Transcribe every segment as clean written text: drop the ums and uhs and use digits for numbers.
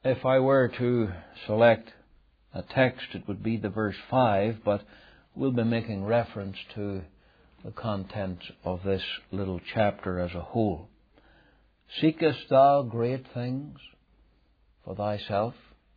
If I were to select a text, it would be the verse 5, but we'll be making reference to the content of this little chapter as a whole. Seekest thou great things for thyself?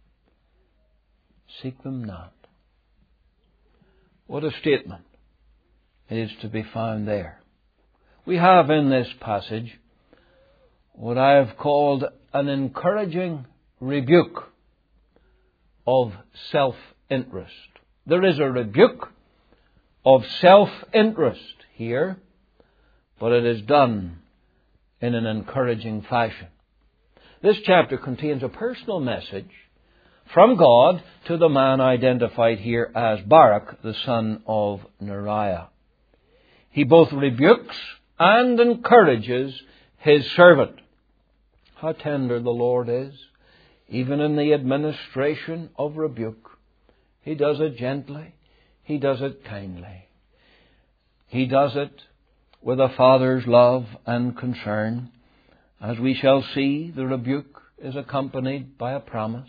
Seek them not. What a statement is to be found there. We have in this passage what I have called an encouraging rebuke of self-interest. There is a rebuke of self-interest here, but it is done in an encouraging fashion. This chapter contains a personal message from God to the man identified here as Baruch, the son of Neriah. He both rebukes and encourages his servant. How tender the Lord is, even in the administration of rebuke. He does it gently. He does it kindly. He does it with a father's love and concern. As we shall see, the rebuke is accompanied by a promise.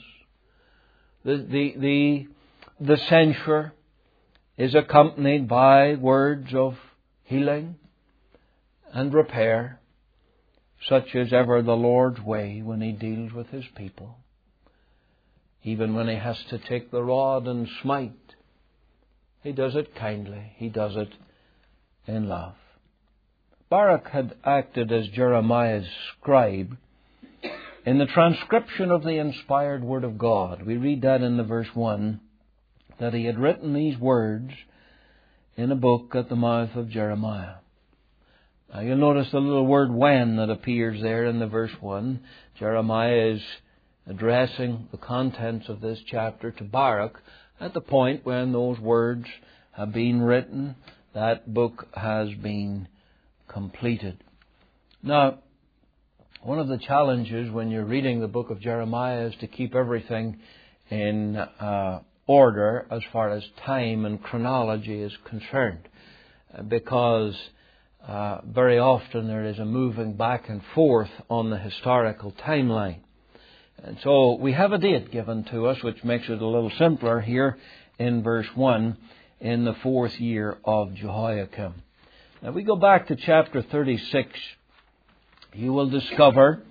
The censure is accompanied by words of healing and repair, such is ever the Lord's way when He deals with His people. Even when He has to take the rod and smite, He does it kindly. He does it in love. Baruch had acted as Jeremiah's scribe in the transcription of the inspired Word of God. We read that in the verse 1, that he had written these words in a book at the mouth of Jeremiah. Now you'll notice the little word when that appears there in the verse 1. Jeremiah is addressing the contents of this chapter to Baruch at the point when those words have been written. That book has been completed. Now, one of the challenges when you're reading the book of Jeremiah is to keep everything in order as far as time and chronology is concerned, because very often there is a moving back and forth on the historical timeline. And so we have a date given to us which makes it a little simpler here in verse 1, in the 4th year of Jehoiakim. Now we go back to chapter 36, you will discover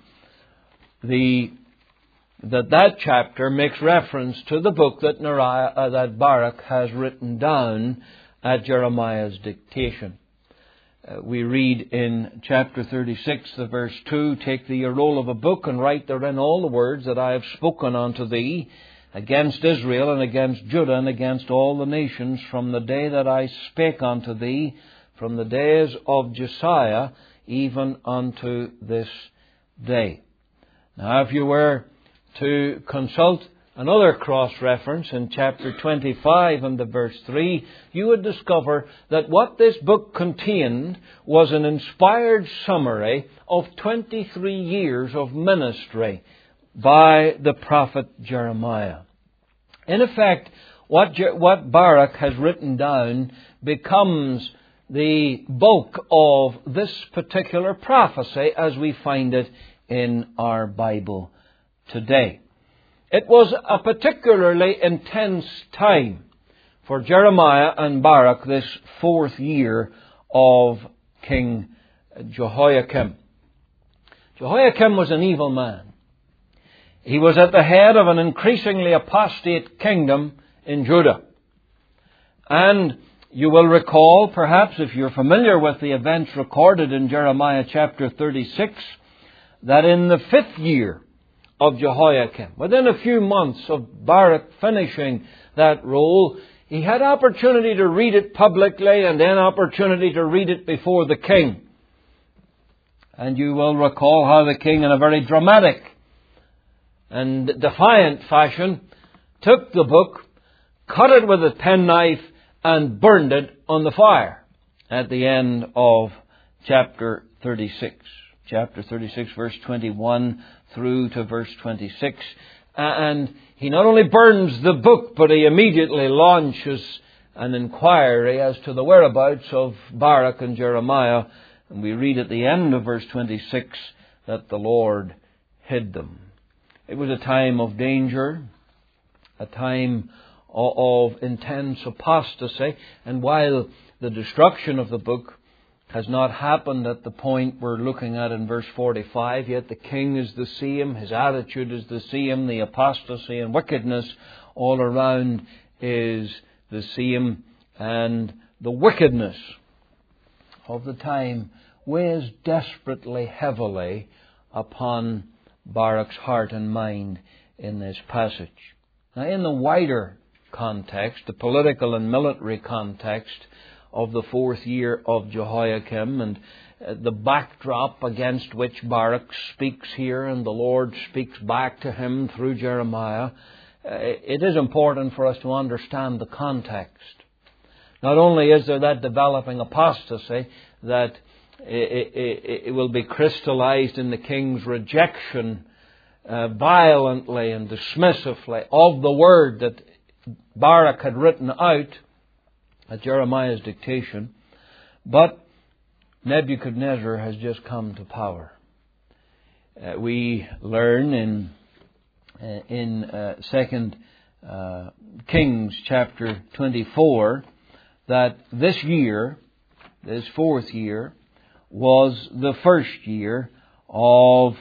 that chapter makes reference to the book that Baruch has written down at Jeremiah's dictation. We read in chapter 36, the verse 2, Take thee a roll of a book, and write therein all the words that I have spoken unto thee against Israel, and against Judah, and against all the nations, from the day that I spake unto thee, from the days of Josiah, even unto this day. Now, if you were to consult another cross-reference in chapter 25 and the verse 3, you would discover that what this book contained was an inspired summary of 23 years of ministry by the prophet Jeremiah. In effect, what Baruch has written down becomes the bulk of this particular prophecy as we find it in our Bible today. It was a particularly intense time for Jeremiah and Baruch, this 4th year of King Jehoiakim. Jehoiakim was an evil man. He was at the head of an increasingly apostate kingdom in Judah. And you will recall, perhaps if you're familiar with the events recorded in Jeremiah chapter 36, that in the 5th year of Jehoiakim, within a few months of Baruch finishing that role, he had opportunity to read it publicly and then opportunity to read it before the king. And you will recall how the king, in a very dramatic and defiant fashion, took the book, cut it with a penknife, and burned it on the fire at the end of chapter 36. Chapter 36, verse 21 through to verse 26. And he not only burns the book, but he immediately launches an inquiry as to the whereabouts of Baruch and Jeremiah. And we read at the end of verse 26 that the Lord hid them. It was a time of danger, a time of intense apostasy, and while the destruction of the book has not happened at the point we're looking at in verse 45, yet the king is the same, his attitude is the same, the apostasy and wickedness all around is the same, and the wickedness of the time weighs desperately heavily upon Baruch's heart and mind in this passage. Now, in the wider context, the political and military context of the 4th year of Jehoiakim and the backdrop against which Baruch speaks here and the Lord speaks back to him through Jeremiah, it is important for us to understand the context. Not only is there that developing apostasy that it will be crystallized in the king's rejection violently and dismissively of the word that Baruch had written out at Jeremiah's dictation, but Nebuchadnezzar has just come to power. We learn in 2 Kings chapter 24 that this year, this 4th year, was the first year of,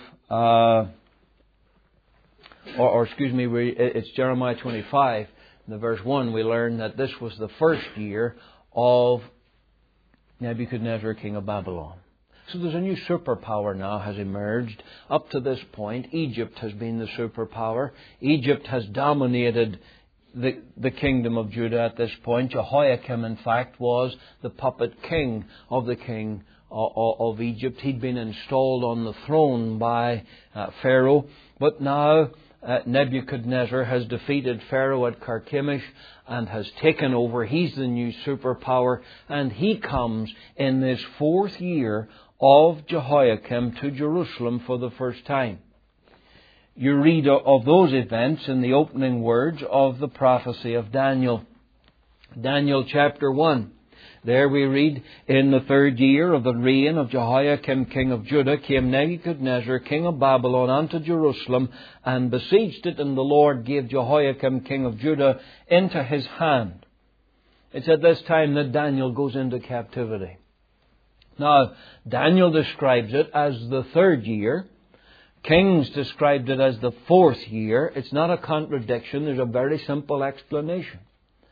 it's Jeremiah 25. In the verse 1, we learn that this was the first year of Nebuchadnezzar, king of Babylon. So there's a new superpower now has emerged. Up to this point, Egypt has been the superpower. Egypt has dominated the kingdom of Judah at this point. Jehoiakim, in fact, was the puppet king of the king of Egypt. He'd been installed on the throne by Pharaoh, but now Nebuchadnezzar has defeated Pharaoh at Carchemish and has taken over. He's the new superpower, and he comes in this 4th year of Jehoiakim to Jerusalem for the first time. You read of those events in the opening words of the prophecy of Daniel. Daniel chapter 1. There we read, in the 3rd year of the reign of Jehoiakim king of Judah came Nebuchadnezzar king of Babylon unto Jerusalem and besieged it, and the Lord gave Jehoiakim king of Judah into his hand. It's at this time that Daniel goes into captivity. Now, Daniel describes it as the 3rd year. Kings described it as the 4th year. It's not a contradiction. There's a very simple explanation.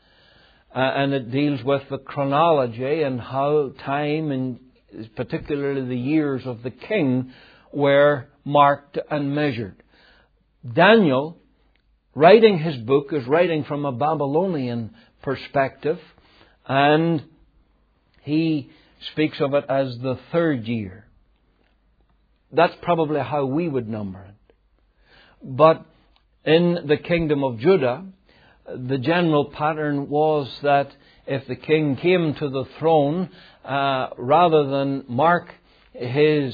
And it deals with the chronology and how time, and particularly the years of the king, were marked and measured. Daniel, writing his book, is writing from a Babylonian perspective, and he speaks of it as the 3rd year. That's probably how we would number it. But in the kingdom of Judah, the general pattern was that if the king came to the throne, rather than mark his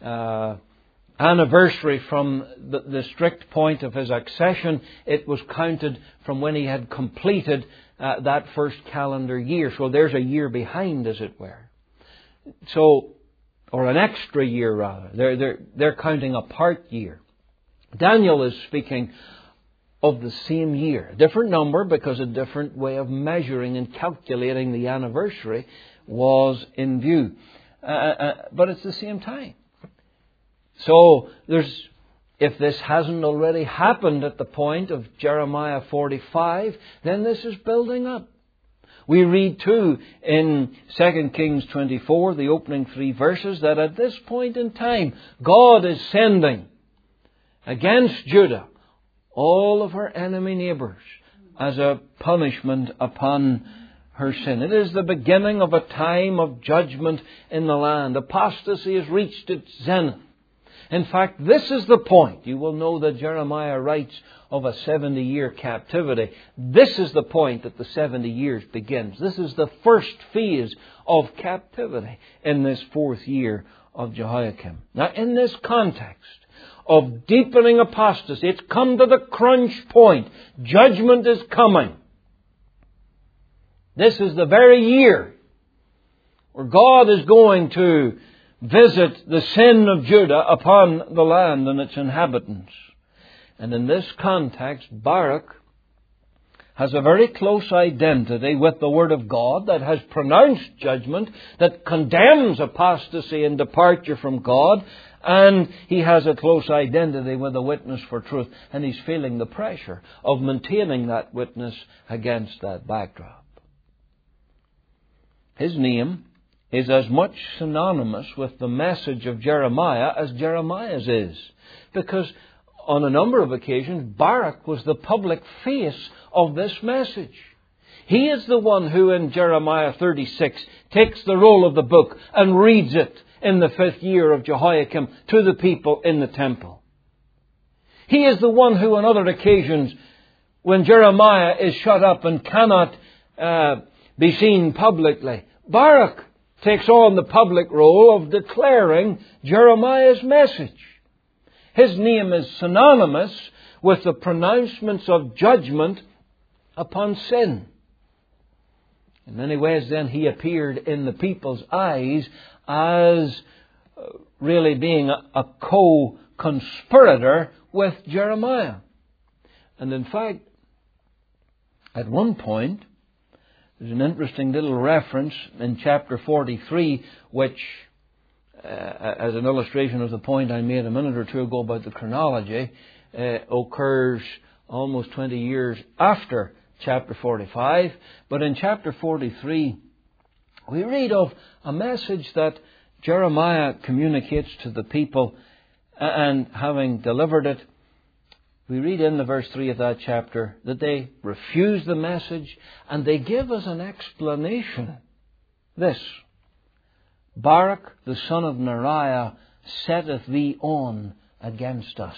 anniversary from the strict point of his accession, it was counted from when he had completed that first calendar year. So there's a year behind, as it were. So, or an extra year rather. They're counting a part year. Daniel is speaking of the same year. A different number because a different way of measuring and calculating the anniversary was in view. But it's the same time. So if this hasn't already happened at the point of Jeremiah 45, then this is building up. We read too in 2 Kings 24, the opening 3 verses, that at this point in time, God is sending against Judah all of her enemy neighbours as a punishment upon her sin. It is the beginning of a time of judgment in the land. Apostasy has reached its zenith. In fact, this is the point. You will know that Jeremiah writes of a 70-year captivity. This is the point that the 70 years begins. This is the first phase of captivity in this 4th year of Jehoiakim. Now, in this context of deepening apostasy, it's come to the crunch point. Judgment is coming. This is the very year where God is going to visit the sin of Judah upon the land and its inhabitants. And in this context, Baruch has a very close identity with the Word of God that has pronounced judgment, that condemns apostasy and departure from God, and he has a close identity with the witness for truth, and he's feeling the pressure of maintaining that witness against that backdrop. His name is as much synonymous with the message of Jeremiah as Jeremiah's is, because on a number of occasions, Baruch was the public face of this message. He is the one who in Jeremiah 36 takes the roll of the book and reads it in the 5th year of Jehoiakim to the people in the temple. He is the one who on other occasions, when Jeremiah is shut up and cannot be seen publicly, Baruch takes on the public role of declaring Jeremiah's message. His name is synonymous with the pronouncements of judgment upon sin. In many ways, then, he appeared in the people's eyes as really being a co-conspirator with Jeremiah. And in fact, at one point, there's an interesting little reference in chapter 43, which, as an illustration of the point I made a minute or two ago about the chronology, occurs almost 20 years after chapter 45. But in chapter 43, we read of a message that Jeremiah communicates to the people, and having delivered it, we read in the verse 3 of that chapter that they refuse the message, and they give us an explanation. This: Baruch the son of Neriah setteth thee on against us.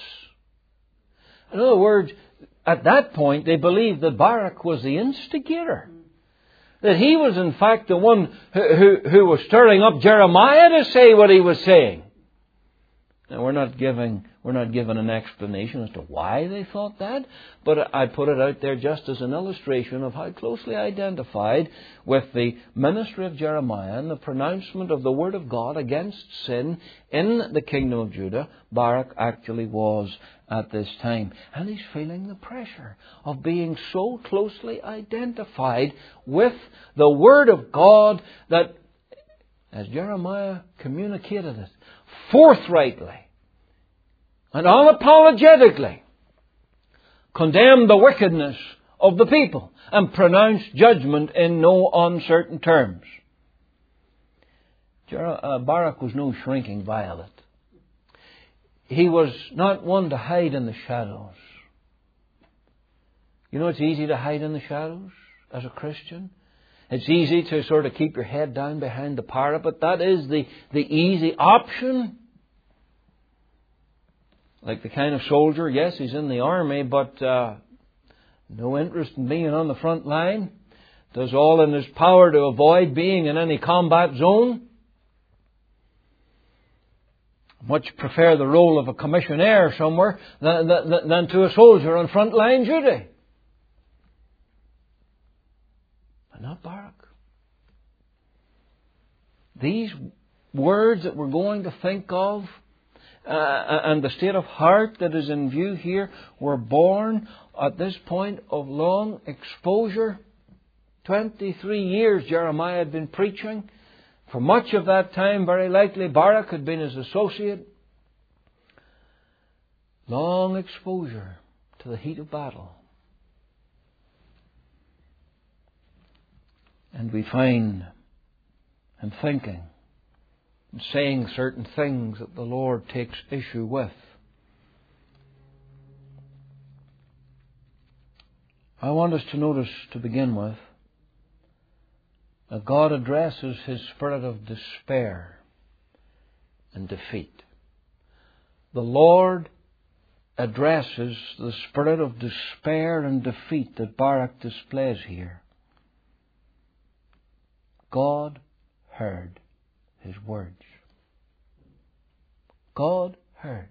In other words, at that point they believed that Baruch was the instigator. That he was in fact the one who was stirring up Jeremiah to say what he was saying. Now we're not given an explanation as to why they thought that, but I put it out there just as an illustration of how closely identified with the ministry of Jeremiah and the pronouncement of the Word of God against sin in the kingdom of Judah Baruch actually was at this time. And he's feeling the pressure of being so closely identified with the Word of God that, as Jeremiah communicated it, forthrightly and unapologetically condemned the wickedness of the people and pronounced judgment in no uncertain terms. Baruch was no shrinking violet. He was not one to hide in the shadows. You know, it's easy to hide in the shadows as a Christian. It's easy to sort of keep your head down behind the parapet. That is the easy option. Like the kind of soldier, yes, he's in the army, but no interest in being on the front line. Does all in his power to avoid being in any combat zone. Much prefer the role of a commissionaire somewhere than to a soldier on front line duty. But not Baruch. These words that we're going to think of and the state of heart that is in view here were born at this point of long exposure. 23 years Jeremiah had been preaching. For much of that time, very likely, Baruch had been his associate. Long exposure to the heat of battle. And we find him thinking and saying certain things that the Lord takes issue with. I want us to notice, to begin with, that God addresses his spirit of despair and defeat. The Lord addresses the spirit of despair and defeat that Baruch displays here. God heard his words. God heard.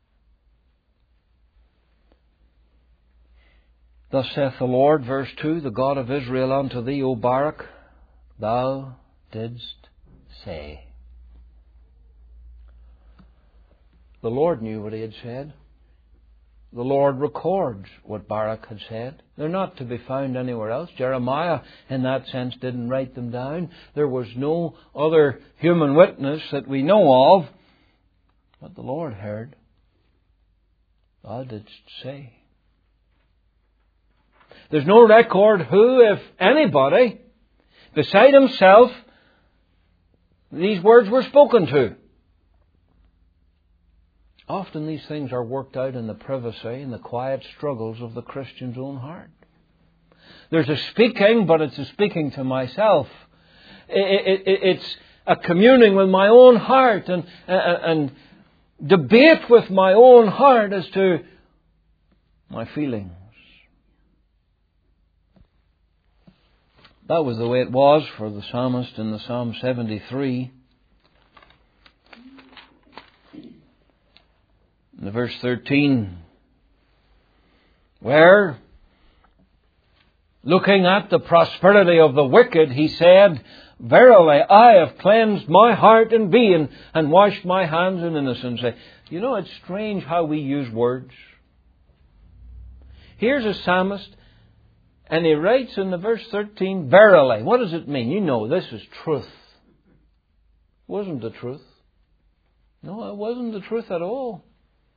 Thus saith the Lord, verse 2, the God of Israel unto thee, O Baruch, thou didst say. The Lord knew what he had said. the Lord records what Baruch had said. They're not to be found anywhere else. Jeremiah, in that sense, didn't write them down. There was no other human witness that we know of. But the Lord heard. Thou didst say. There's no record who, if anybody, beside himself, these words were spoken to. Often these things are worked out in the privacy and the quiet struggles of the Christian's own heart. There's a speaking, but it's a speaking to myself. It's a communing with my own heart and debate with my own heart as to my feelings. That was the way it was for the psalmist in the Psalm 73. In the verse 13, where, looking at the prosperity of the wicked, he said, Verily, I have cleansed my heart in being and washed my hands in innocence. You know, it's strange how we use words. Here's a psalmist, and he writes in the verse 13, Verily. What does it mean? You know, this is truth. It wasn't the truth. No, it wasn't the truth at all.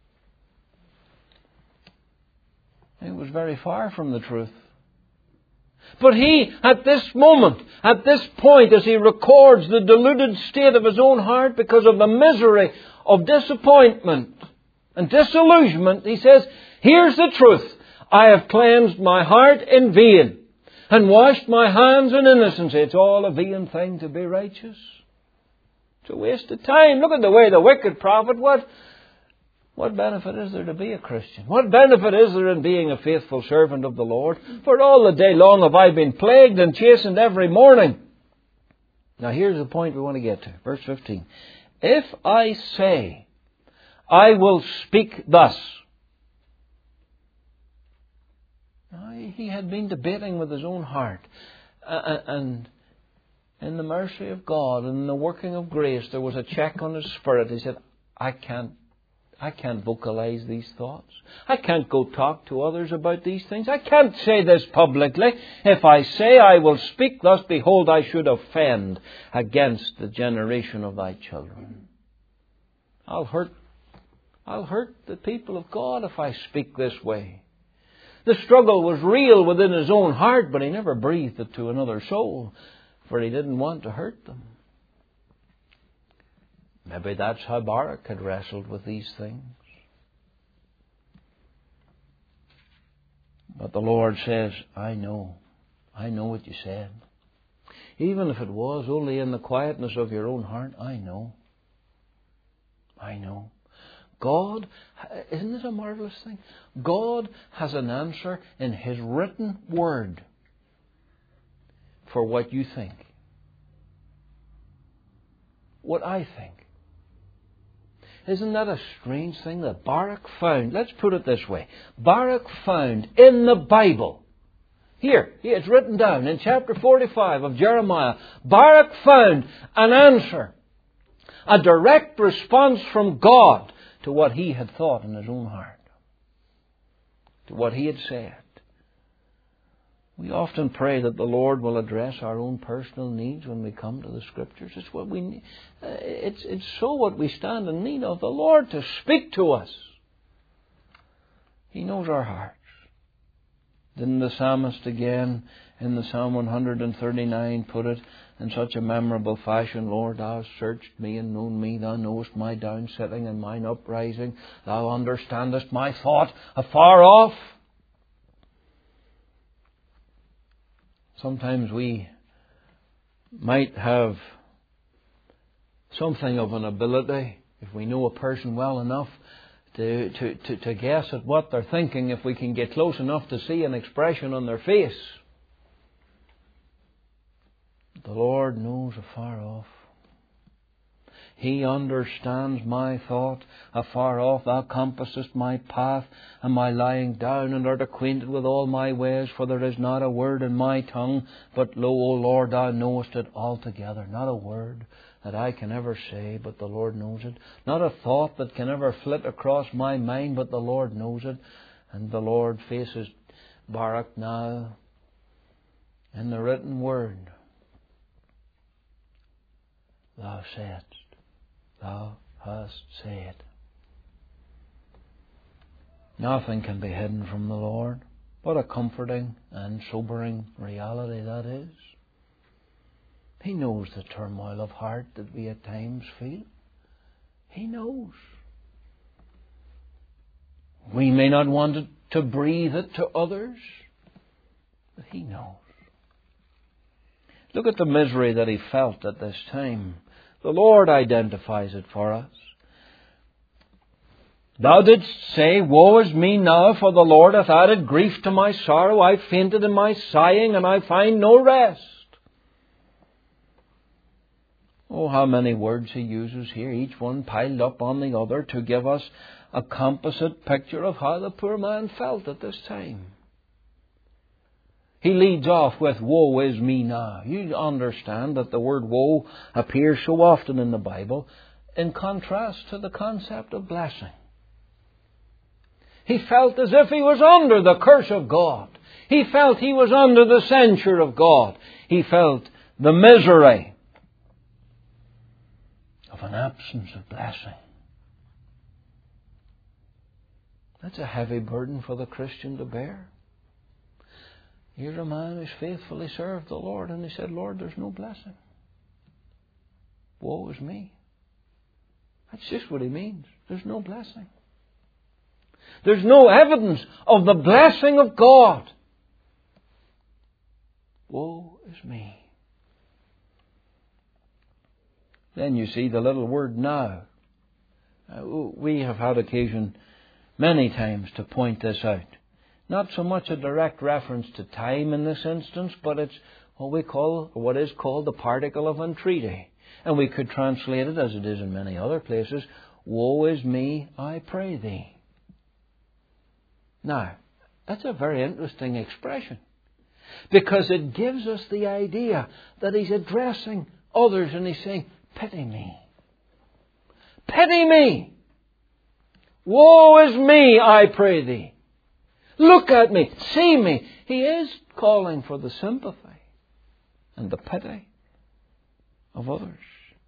It was very far from the truth. But he, at this moment, at this point, as he records the deluded state of his own heart because of the misery of disappointment and disillusionment, he says, here's the truth. I have cleansed my heart in vain and washed my hands in innocence. It's all a vain thing to be righteous. It's a waste of time. Look at the way the wicked profit. What benefit is there to be a Christian? What benefit is there in being a faithful servant of the Lord? For all the day long have I been plagued and chastened every morning. Now here's the point we want to get to. Verse 15. If I say, I will speak thus. Now, he had been debating with his own heart. And in the mercy of God and in the working of grace, there was a check on his spirit. He said, I can't vocalize these thoughts. I can't go talk to others about these things. I can't say this publicly. If I say I will speak thus, behold, I should offend against the generation of thy children. I'll hurt the people of God if I speak this way. The struggle was real within his own heart, but he never breathed it to another soul, for he didn't want to hurt them. Maybe that's how Baruch had wrestled with these things. But the Lord says, I know what you said. Even if it was only in the quietness of your own heart, I know. God, isn't this a marvelous thing? God has an answer in His written word for what you think. What I think. Isn't that a strange thing that Baruch found? Let's put it this way. Baruch found in the Bible, here, it's written down in chapter 45 of Jeremiah, Baruch found an answer, a direct response from God to what he had thought in his own heart, to what he had said. We often pray that the Lord will address our own personal needs when we come to the Scriptures. It's what we need. It's so what we stand in need of, the Lord to speak to us. He knows our hearts. Didn't the psalmist again in the Psalm 139 put it in such a memorable fashion? Lord, thou hast searched me and known me. Thou knowest my down sitting and mine uprising. Thou understandest my thought afar off. Sometimes we might have something of an ability, if we know a person well enough, to guess at what they're thinking, if we can get close enough to see an expression on their face. The Lord knows afar off. He understands my thought afar off. Thou compassest my path and my lying down, and art acquainted with all my ways. For there is not a word in my tongue, but lo, O Lord, thou knowest it altogether. Not a word that I can ever say, but the Lord knows it. Not a thought that can ever flit across my mind, but the Lord knows it. And the Lord faces Baruch now in the written word. Thou saidst, thou hast said. Nothing can be hidden from the Lord. What a comforting and sobering reality that is. He knows the turmoil of heart that we at times feel. He knows. We may not want to breathe it to others, but He knows. Look at the misery that he felt at this time. The Lord identifies it for us. Thou didst say, Woe is me now, for the Lord hath added grief to my sorrow. I fainted in my sighing, and I find no rest. Oh, how many words he uses here, each one piled up on the other, to give us a composite picture of how the poor man felt at this time. He leads off with, Woe is me now. You understand that the word woe appears so often in the Bible in contrast to the concept of blessing. He felt as if he was under the curse of God. He felt he was under the censure of God. He felt the misery of an absence of blessing. That's a heavy burden for the Christian to bear. Here's a man who's faithfully served the Lord, and he said, Lord, there's no blessing. Woe is me. That's just what he means. There's no blessing. There's no evidence of the blessing of God. Woe is me. Then you see the little word now. We have had occasion many times to point this out. Not so much a direct reference to time in this instance, but it's what is called the particle of entreaty. And we could translate it, as it is in many other places, Woe is me, I pray thee. Now, that's a very interesting expression, because it gives us the idea that he's addressing others and he's saying, Pity me. Pity me. Woe is me, I pray thee. Look at me. See me. He is calling for the sympathy and the pity of others.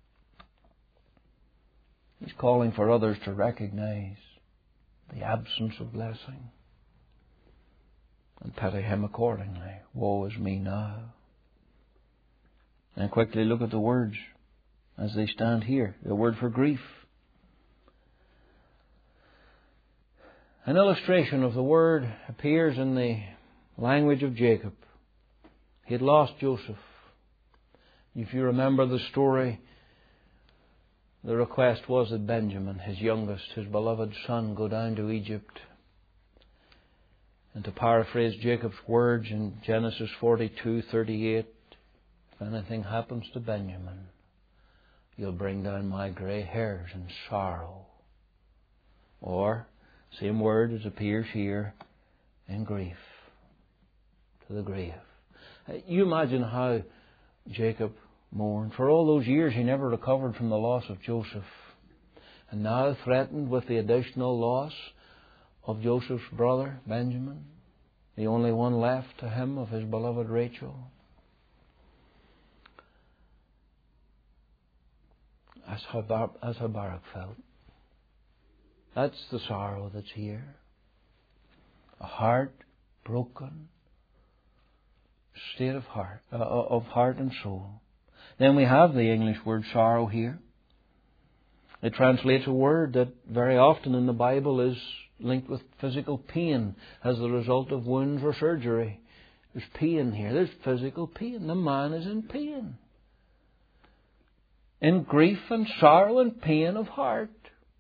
He's calling for others to recognize the absence of blessing and pity him accordingly. Woe is me now. And quickly look at the words as they stand here. The word for grief. An illustration of the word appears in the language of Jacob. He had lost Joseph. If you remember the story, the request was that Benjamin, his youngest, his beloved son, go down to Egypt. And to paraphrase Jacob's words in Genesis 42:38, if anything happens to Benjamin, you'll bring down my grey hairs in sorrow. Or, same word as appears here, in grief, to the grave. You imagine how Jacob mourned. For all those years he never recovered from the loss of Joseph. And now threatened with the additional loss of Joseph's brother, Benjamin, the only one left to him of his beloved Rachel. That's how Baruch felt. That's the sorrow that's here. A heart broken state of heart and soul. Then we have the English word sorrow here. It translates a word that very often in the Bible is linked with physical pain as the result of wounds or surgery. There's pain here. There's physical pain. The man is in pain. In grief and sorrow and pain of heart.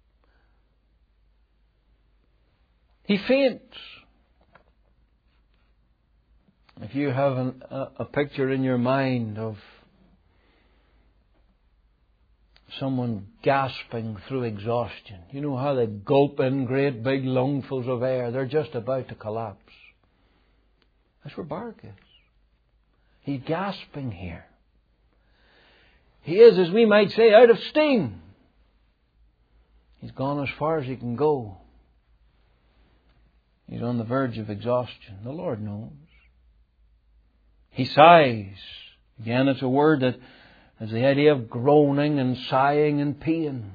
He faints. If you have a picture in your mind of someone gasping through exhaustion, you know how they gulp in great big lungfuls of air. They're just about to collapse. That's where Baruch is. He's gasping here. He is, as we might say, out of steam. He's gone as far as he can go. He's on the verge of exhaustion. The Lord knows. He sighs. Again, it's a word that has the idea of groaning and sighing and pain.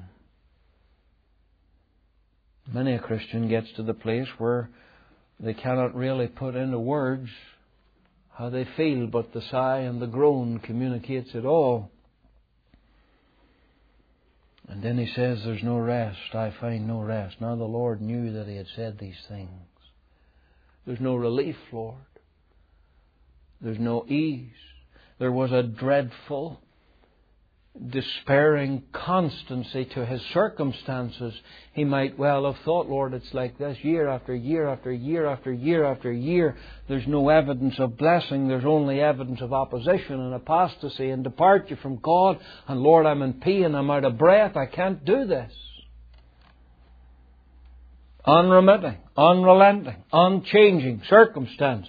Many a Christian gets to the place where they cannot really put into words how they feel, but the sigh and the groan communicates it all. And then he says, there's no rest. I find no rest. Now the Lord knew that he had said these things. There's no relief, Lord. There's no ease. There was a dreadful, despairing constancy to his circumstances. He might well have thought, Lord, it's like this year after year after year after year after year. There's no evidence of blessing. There's only evidence of opposition and apostasy and departure from God. And Lord, I'm in pain. I'm out of breath. I can't do this. Unremitting, unrelenting, unchanging circumstances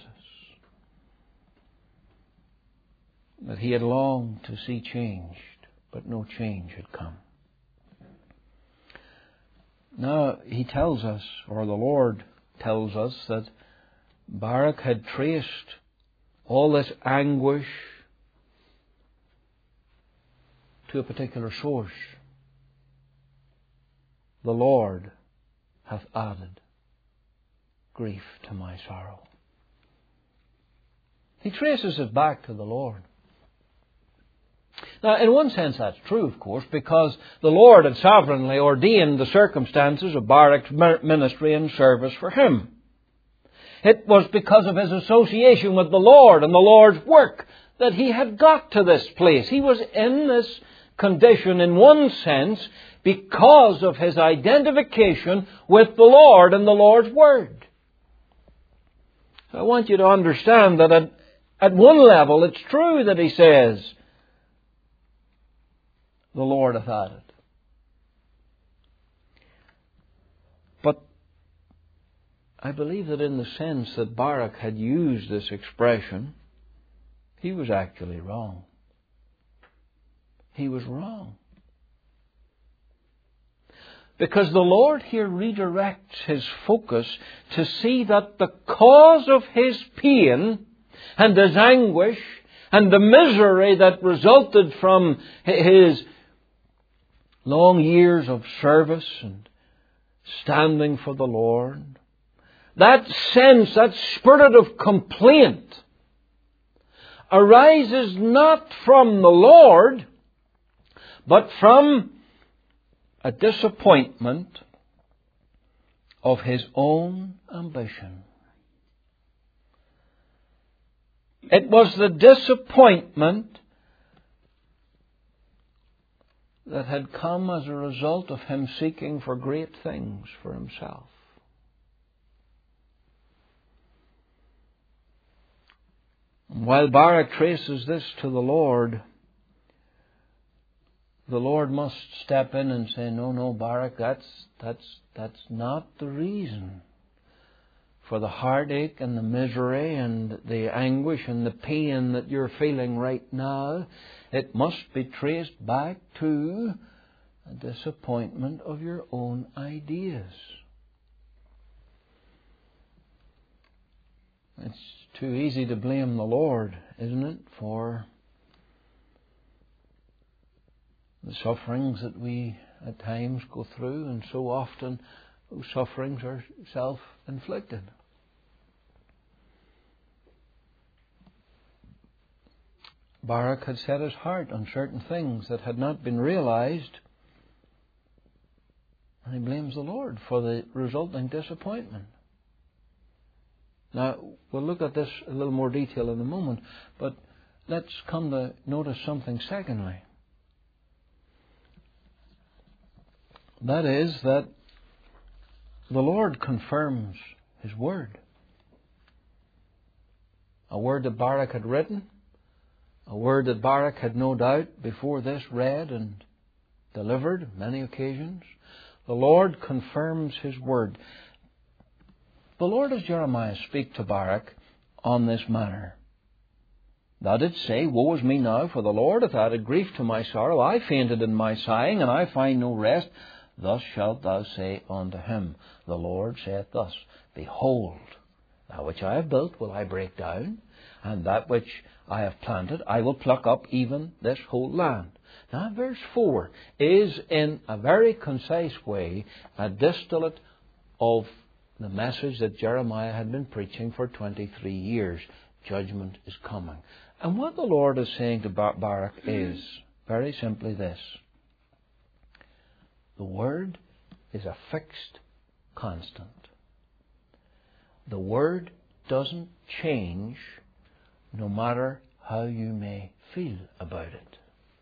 that he had longed to see changed. But no change had come. Now, he tells us, or the Lord tells us, that Baruch had traced all this anguish to a particular source. The Lord hath added grief to my sorrow. He traces it back to the Lord. Now, in one sense that's true, of course, because the Lord had sovereignly ordained the circumstances of Baruch's ministry and service for him. It was because of his association with the Lord and the Lord's work that he had got to this place. He was in this condition, in one sense, because of his identification with the Lord and the Lord's Word. So I want you to understand that at one level it's true that he says, the Lord hath added. But I believe that in the sense that Baruch had used this expression, he was actually wrong. He was wrong. Because the Lord here redirects his focus to see that the cause of his pain and his anguish and the misery that resulted from his long years of service and standing for the Lord, that sense, that spirit of complaint arises not from the Lord, but from a disappointment of his own ambition. It was the disappointment that had come as a result of him seeking for great things for himself. And while Baruch traces this to the Lord must step in and say, no, Baruch, that's not the reason for the heartache and the misery and the anguish and the pain that you're feeling right now. It must be traced back to a disappointment of your own ideas. It's too easy to blame the Lord, isn't it, for the sufferings that we at times go through, and so often those sufferings are self-inflicted. Baruch had set his heart on certain things that had not been realized, and he blames the Lord for the resulting disappointment. Now, we'll look at this in a little more detail in a moment, but let's come to notice something secondly. That is that the Lord confirms His Word. A word that Baruch had written, a word that Baruch had no doubt before this read and delivered on many occasions. The Lord confirms His Word. The Lord, as Jeremiah speak to Baruch on this manner, Thou didst say, Woe is me now, for the Lord hath added grief to my sorrow. I fainted in my sighing, and I find no rest. thus shalt thou say unto him, The Lord saith thus, Behold, that which I have built will I break down, and that which I have planted I will pluck up, even this whole land. Now, verse 4 is, in a very concise way, a distillate of the message that Jeremiah had been preaching for 23 years. Judgment is coming. And what the Lord is saying to Baruch is, very simply this. The Word is a fixed constant. The Word doesn't change no matter how you may feel about it.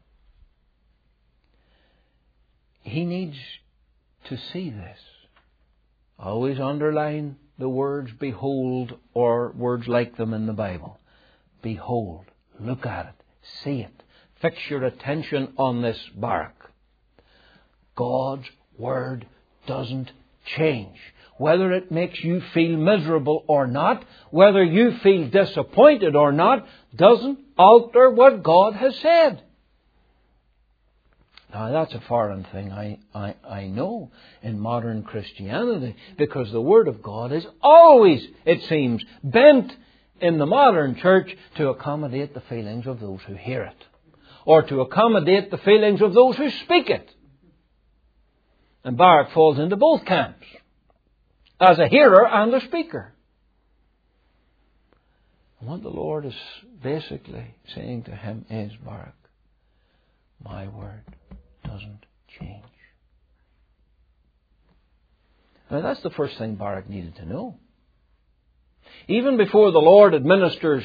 He needs to see this. Always underline the words behold or words like them in the Bible. Behold, look at it, see it. Fix your attention on this, Baruch. God's Word doesn't change. Whether it makes you feel miserable or not, whether you feel disappointed or not, doesn't alter what God has said. Now, that's a foreign thing, I know, in modern Christianity, because the Word of God is always, it seems, bent in the modern church to accommodate the feelings of those who hear it, or to accommodate the feelings of those who speak it. And Baruch falls into both camps, as a hearer and a speaker. And what the Lord is basically saying to him is, Baruch, my Word doesn't change. Now, that's the first thing Baruch needed to know. Even before the Lord administers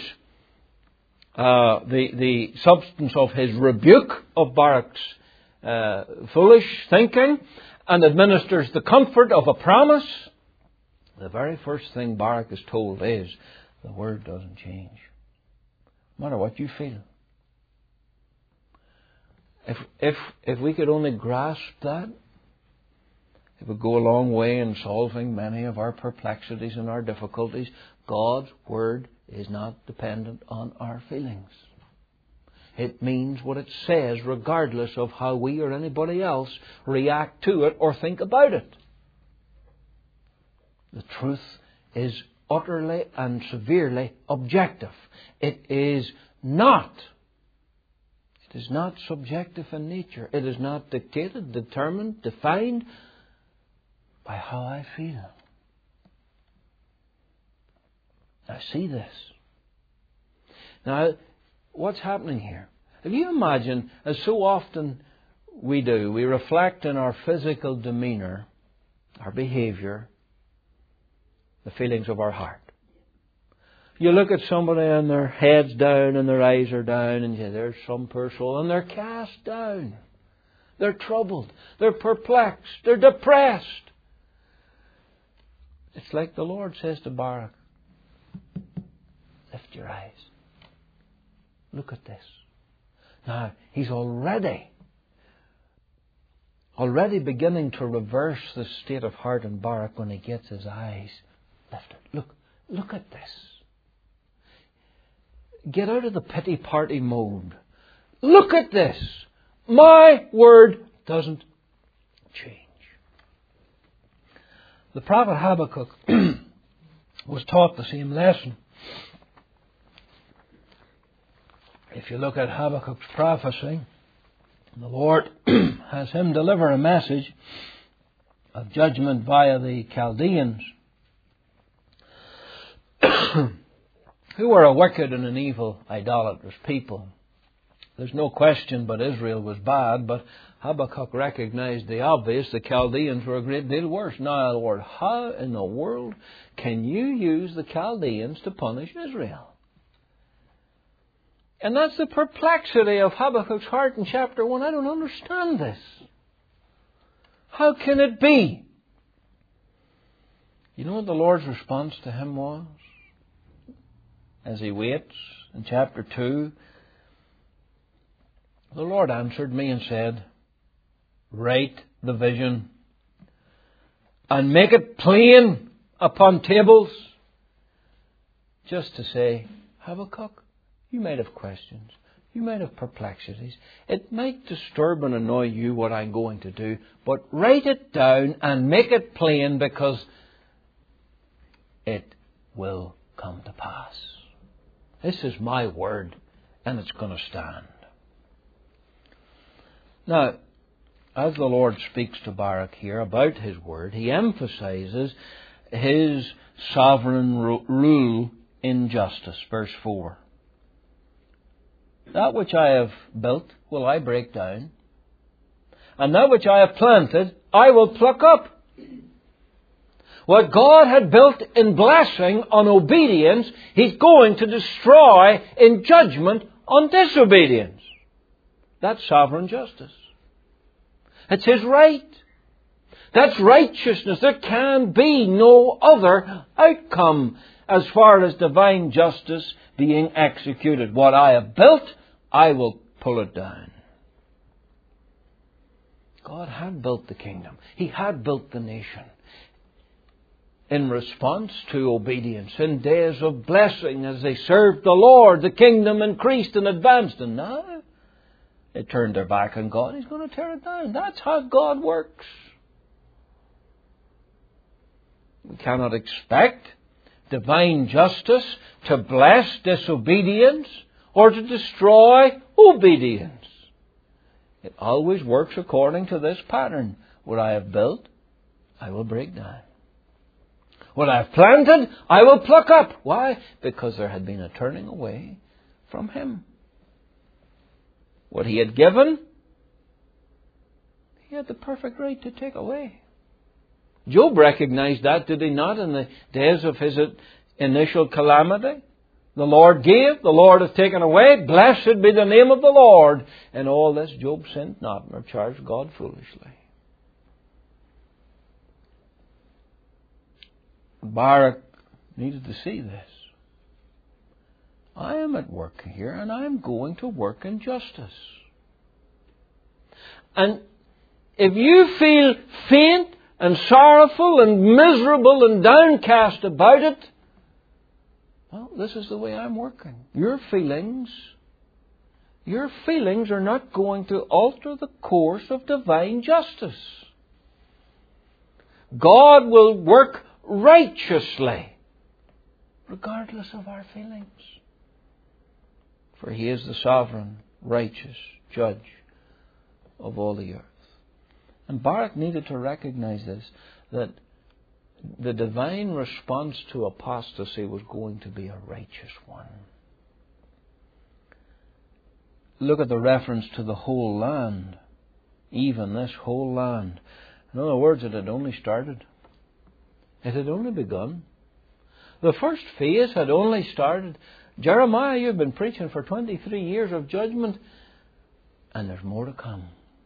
the substance of His rebuke of Baruch's foolish thinking, and administers the comfort of a promise, the very first thing Baruch is told is, the Word doesn't change. No matter what you feel. If we could only grasp that, it would go a long way in solving many of our perplexities and our difficulties. God's Word is not dependent on our feelings. It means what it says, regardless of how we or anybody else react to it or think about it. The truth is utterly and severely objective. It is not subjective in nature. It is not dictated, determined, defined by how I feel. Now, see this. Now, what's happening here? If you imagine, as so often we do, we reflect in our physical demeanour, our behaviour, the feelings of our heart. You look at somebody and their head's down and their eyes are down, and you say, there's some poor soul, and they're cast down. They're troubled. They're perplexed. They're depressed. It's like the Lord says to Baruch, lift your eyes. Look at this. Now, he's already beginning to reverse the state of heart in Baruch when he gets his eyes lifted. Look at this. Get out of the pity party mode. Look at this. My Word doesn't change. The prophet Habakkuk was taught the same lesson. If you look at Habakkuk's prophecy, the Lord has him deliver a message of judgment via the Chaldeans, who were a wicked and an evil, idolatrous people. There's no question but Israel was bad, but Habakkuk recognized the obvious. The Chaldeans were a great deal worse. Now, Lord, how in the world can you use the Chaldeans to punish Israel? And that's the perplexity of Habakkuk's heart in chapter 1. I don't understand this. How can it be? You know what the Lord's response to him was? As he waits in chapter 2, the Lord answered me and said, write the vision and make it plain upon tables. Just to say, Habakkuk, you might have questions. You might have perplexities. It might disturb and annoy you what I'm going to do, but write it down and make it plain, because it will come to pass. This is my word, and it's going to stand. Now, as the Lord speaks to Baruch here about His word, He emphasizes His sovereign rule in justice. Verse 4. That which I have built will I break down, and that which I have planted I will pluck up. What God had built in blessing on obedience, He's going to destroy in judgment on disobedience. That's sovereign justice. It's His right. That's righteousness. There can be no other outcome as far as divine justice being executed. What I have built, I will pull it down. God had built the kingdom. He had built the nation in response to obedience. In days of blessing, as they served the Lord, the kingdom increased and advanced. And now they turned their back on God. He's going to tear it down. That's how God works. We cannot expect divine justice to bless disobedience or to destroy obedience. It always works according to this pattern. What I have built, I will break down. What I have planted, I will pluck up. Why? Because there had been a turning away from Him. What He had given, He had the perfect right to take away. Job recognized that, did he not, in the days of his initial calamity? The Lord gave, the Lord hath taken away, blessed be the name of the Lord. In all this, Job sinned not, nor charged God foolishly. Baruch needed to see this. I am at work here, and I am going to work in justice. And if you feel faint and sorrowful and miserable and downcast about it, well, this is the way I'm working. Your feelings are not going to alter the course of divine justice. God will work righteously, regardless of our feelings. For He is the sovereign, righteous judge of all the earth. And Baruch needed to recognize this, that the divine response to apostasy was going to be a righteous one. Look at the reference to the whole land. Even this whole land. In other words, it had only started. It had only begun. The first phase had only started. Jeremiah, you've been preaching for 23 years of judgment, and there's more to come.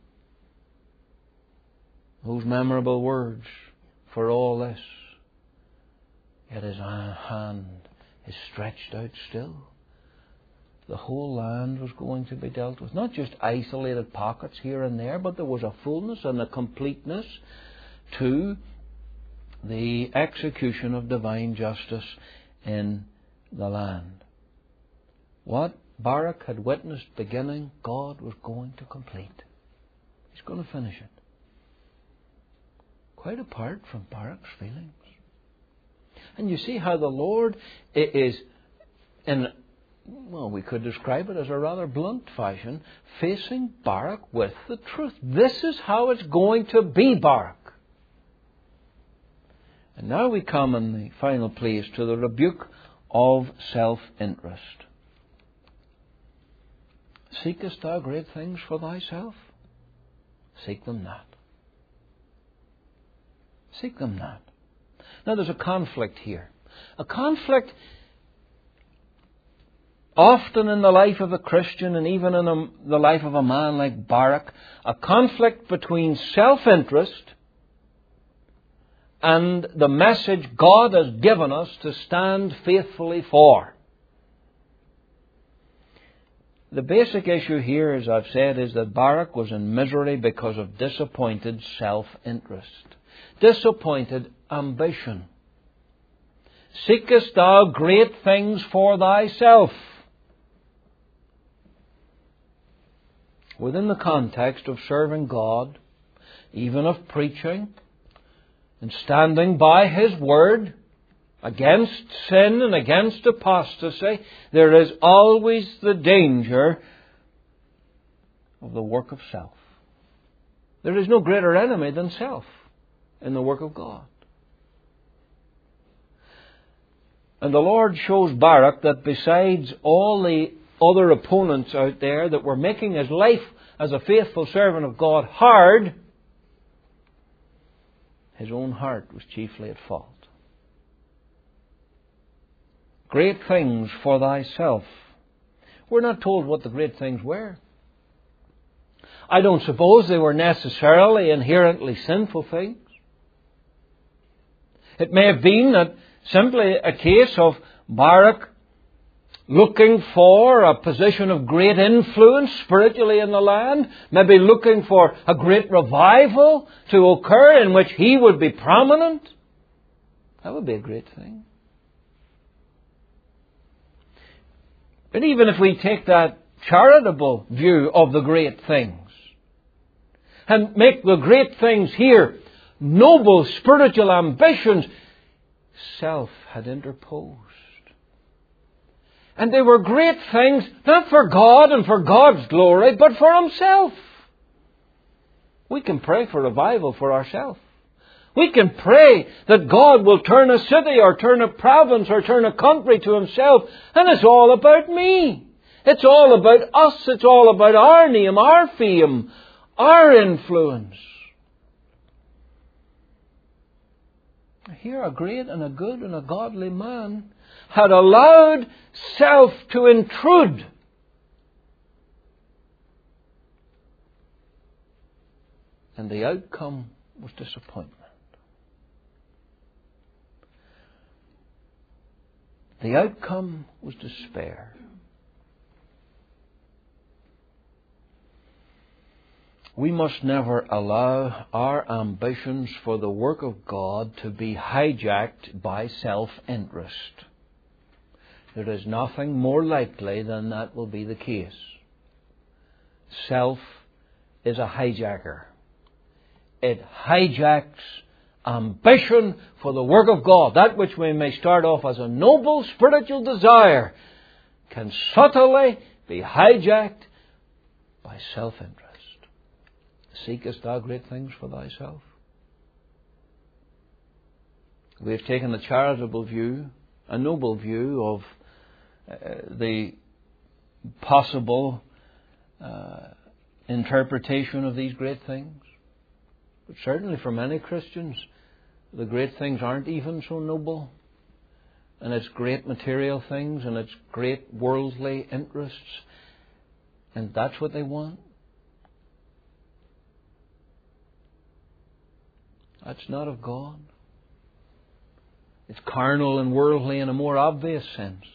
Those memorable words, for all this, yet His hand is stretched out still. The whole land was going to be dealt with. Not just isolated pockets here and there, but there was a fullness and a completeness to the execution of divine justice in the land. What Baruch had witnessed beginning, God was going to complete. He's going to finish it. Quite apart from Baruch's feelings. And you see how the Lord is, we could describe it as a rather blunt fashion, facing Baruch with the truth. This is how it's going to be, Baruch. And now we come in the final place to the rebuke of self-interest. Seekest thou great things for thyself? Seek them not. Seek them not. Now there's a conflict here. A conflict often in the life of a Christian and even in the life of a man like Baruch. A conflict between self-interest and the message God has given us to stand faithfully for. The basic issue here, as I've said, is that Baruch was in misery because of disappointed self-interest. Disappointed ambition. Seekest thou great things for thyself? within the context of serving God, even of preaching, and standing by His Word against sin and against apostasy, there is always the danger of the work of self. There is no greater enemy than self in the work of God. And the Lord shows Baruch that besides all the other opponents out there that were making his life as a faithful servant of God hard, his own heart was chiefly at fault. Great things for thyself. We're not told what the great things were. I don't suppose they were necessarily inherently sinful things. It may have been that simply a case of Baruch looking for a position of great influence spiritually in the land, maybe looking for a great revival to occur in which he would be prominent. That would be a great thing. But even if we take that charitable view of the great things and make the great things here noble spiritual ambitions, self had interposed. And they were great things, not for God and for God's glory, but for himself. We can pray for revival for ourselves. We can pray that God will turn a city or turn a province or turn a country to himself, and it's all about me. It's all about us. It's all about our name, our fame, our influence. Here a great and a good and a godly man had allowed self to intrude. And the outcome was disappointment. The outcome was despair. We must never allow our ambitions for the work of God to be hijacked by self-interest. There is nothing more likely than that will be the case. Self is a hijacker. It hijacks ambition for the work of God. That which we may start off as a noble spiritual desire can subtly be hijacked by self-interest. Seekest thou great things for thyself? We have taken the charitable view, a noble view of the possible interpretation of these great things. But certainly for many Christians, the great things aren't even so noble. And it's great material things and it's great worldly interests. And that's what they want. That's not of God. It's carnal and worldly in a more obvious sense.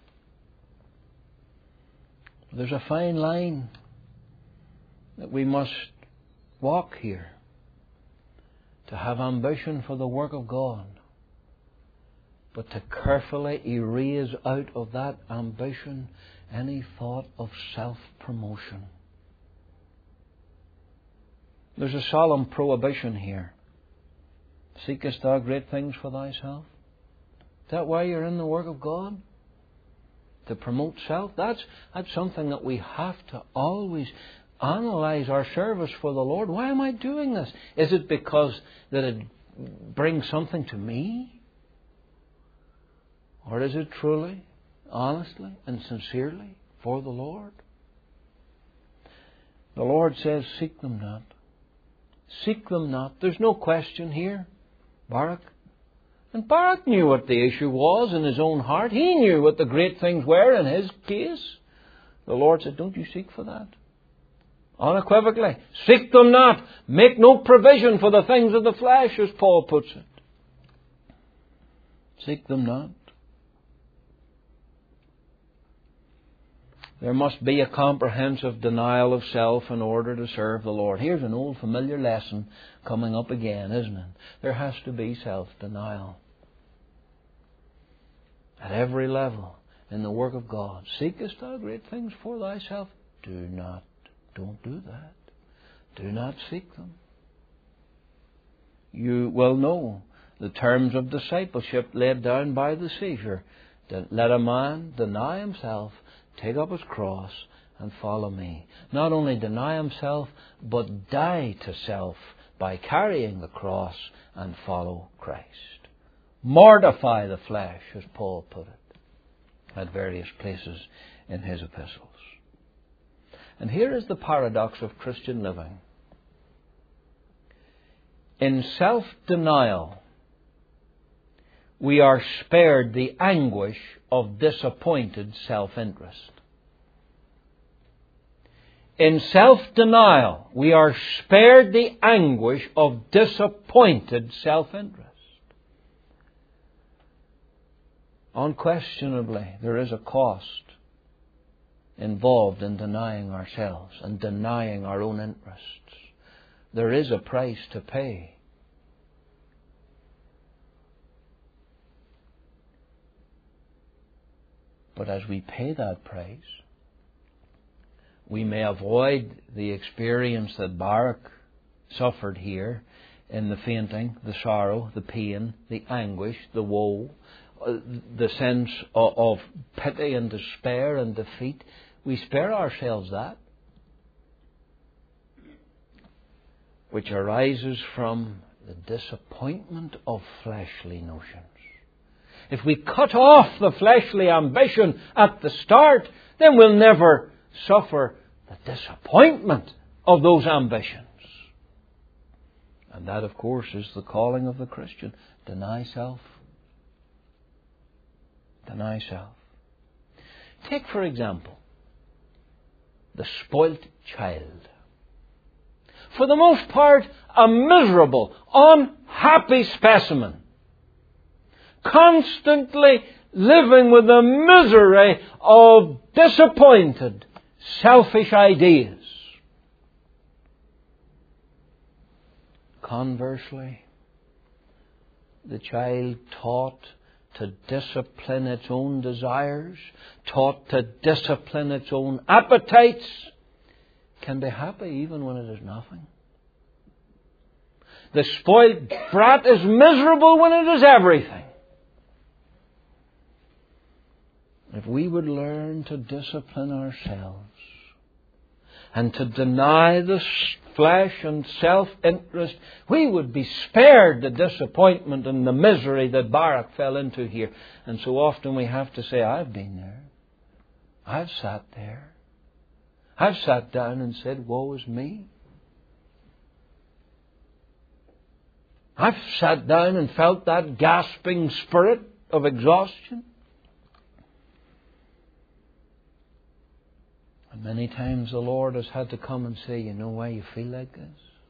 There's a fine line that we must walk here to have ambition for the work of God, but to carefully erase out of that ambition any thought of self-promotion. There's a solemn prohibition here. Seekest thou great things for thyself? Is that why you're in the work of God? To promote self? That's something that we have to always analyze our service for the Lord. Why am I doing this? Is it because that it brings something to me? Or is it truly, honestly, and sincerely for the Lord? The Lord says, seek them not. Seek them not. There's no question here. Baruch. And Baruch knew what the issue was in his own heart. He knew what the great things were in his case. The Lord said, don't you seek for that. Unequivocally. Seek them not. Make no provision for the things of the flesh, as Paul puts it. Seek them not. There must be a comprehensive denial of self in order to serve the Lord. Here's an old familiar lesson coming up again, isn't it? There has to be self-denial. At every level in the work of God. Seekest thou great things for thyself? Do not. Don't do that. Do not seek them. You will know the terms of discipleship laid down by the Savior. Let a man deny himself, take up his cross, and follow me. Not only deny himself, but die to self by carrying the cross and follow Christ. Mortify the flesh, as Paul put it at various places in his epistles. And here is the paradox of Christian living. In self-denial, we are spared the anguish of disappointed self-interest. In self-denial, we are spared the anguish of disappointed self-interest. Unquestionably, there is a cost involved in denying ourselves and denying our own interests. There is a price to pay. But as we pay that price, we may avoid the experience that Baruch suffered here in the fainting, the sorrow, the pain, the anguish, the woe, the sense of pity and despair and defeat. We spare ourselves that, which arises from the disappointment of fleshly notions. If we cut off the fleshly ambition at the start, then we'll never suffer the disappointment of those ambitions. And that, of course, is the calling of the Christian. Deny self. Deny self. Take, for example, the spoilt child. For the most part, a miserable, unhappy specimen. Constantly living with the misery of disappointed, selfish ideas. Conversely, the child taught to discipline its own desires, taught to discipline its own appetites, can be happy even when it is nothing. The spoiled brat is miserable when it is everything. If we would learn to discipline ourselves and to deny the flesh and self-interest, we would be spared the disappointment and the misery that Baruch fell into here. And so often we have to say, I've been there. I've sat there. I've sat down and said, woe is me. I've sat down and felt that gasping spirit of exhaustion. And many times the Lord has had to come and say, you know why you feel like this?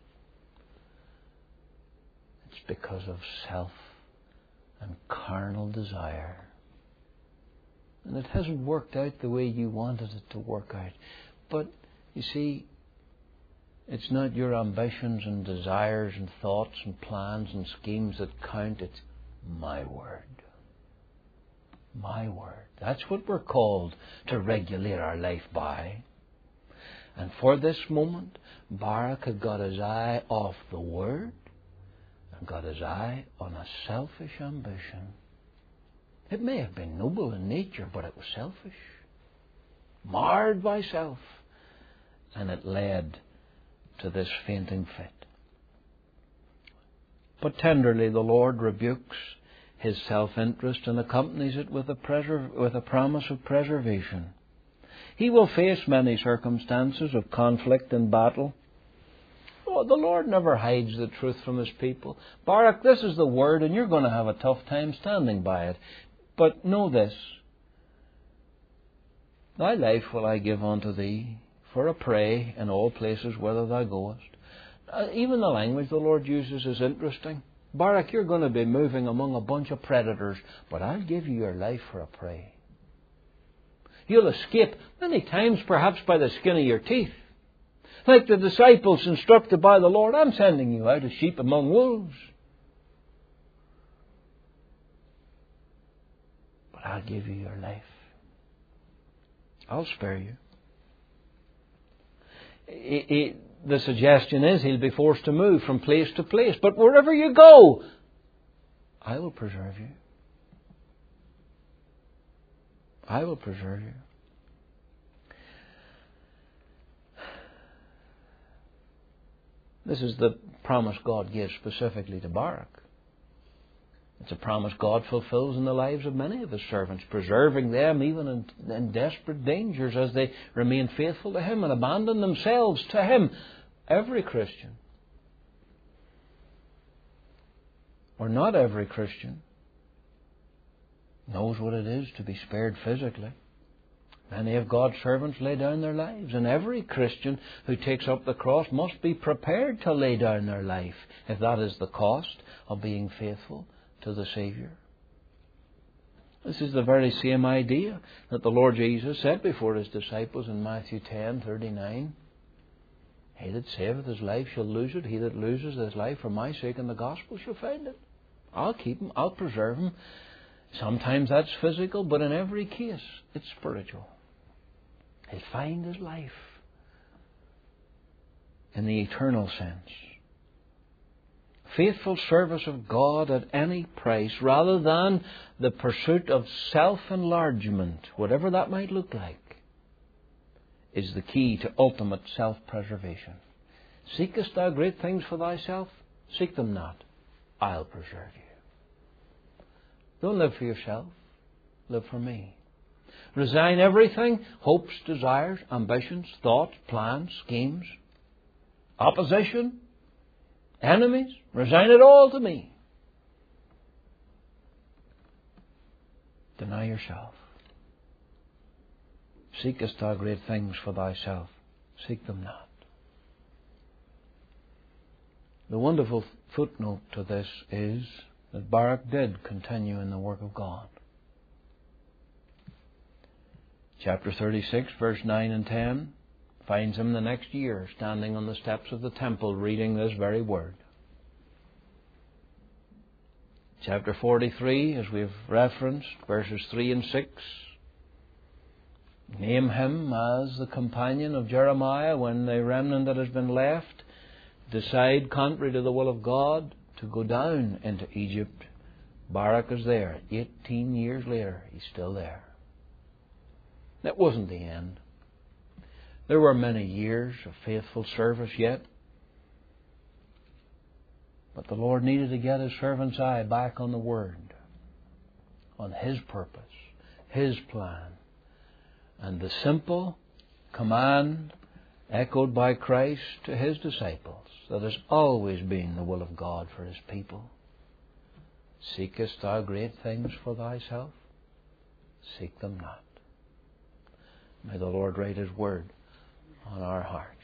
It's because of self and carnal desire. And it hasn't worked out the way you wanted it to work out. But, you see, it's not your ambitions and desires and thoughts and plans and schemes that count. It's my word. My word. That's what we're called to regulate our life by. And for this moment, Baruch had got his eye off the word and got his eye on a selfish ambition. It may have been noble in nature, but it was selfish. Marred by self. And it led to this fainting fit. But tenderly the Lord rebukes his self-interest and accompanies it with a promise of preservation. He will face many circumstances of conflict and battle. Oh, the Lord never hides the truth from his people. Baruch, this is the word, and you're going to have a tough time standing by it. But know this, thy life will I give unto thee for a prey in all places whither thou goest. Even the language the Lord uses is interesting. Baruch, you're going to be moving among a bunch of predators, but I'll give you your life for a prey. You'll escape many times perhaps by the skin of your teeth. Like the disciples instructed by the Lord, I'm sending you out as sheep among wolves. But I'll give you your life. I'll spare you. The suggestion is he'll be forced to move from place to place. But wherever you go, I will preserve you. I will preserve you. This is the promise God gives specifically to Barak. It's a promise God fulfills in the lives of many of His servants, preserving them even in desperate dangers as they remain faithful to Him and abandon themselves to Him. Every Christian, or not every Christian, knows what it is to be spared physically. Many of God's servants lay down their lives, and every Christian who takes up the cross must be prepared to lay down their life, if that is the cost of being faithful to the Saviour. This is the very same idea that the Lord Jesus said before His disciples in Matthew 10:39. He that saveth his life shall lose it. He that loses his life for my sake and the gospel shall find it. I'll keep him. I'll preserve him. Sometimes that's physical, but in every case it's spiritual. He'll find his life in the eternal sense. Faithful service of God at any price, rather than the pursuit of self-enlargement, whatever that might look like, is the key to ultimate self-preservation. Seekest thou great things for thyself? Seek them not. I'll preserve you. Don't live for yourself. Live for me. Resign everything, hopes, desires, ambitions, thoughts, plans, schemes, opposition, enemies. Resign it all to me. Deny yourself. Seekest thou great things for thyself? Seek them not. The wonderful footnote to this is that Barak did continue in the work of God. Chapter 36, verse 9 and 10, finds him the next year standing on the steps of the temple reading this very word. Chapter 43, as we've referenced, verses 3 and 6, name him as the companion of Jeremiah when the remnant that has been left decide, contrary to the will of God, to go down into Egypt. Barak is there. 18 years later, he's still there. That wasn't the end. There were many years of faithful service yet. But the Lord needed to get His servant's eye back on the Word, on His purpose, His plan. And the simple command echoed by Christ to His disciples that has always been the will of God for His people. Seekest thou great things for thyself? Seek them not. May the Lord write His word on our hearts.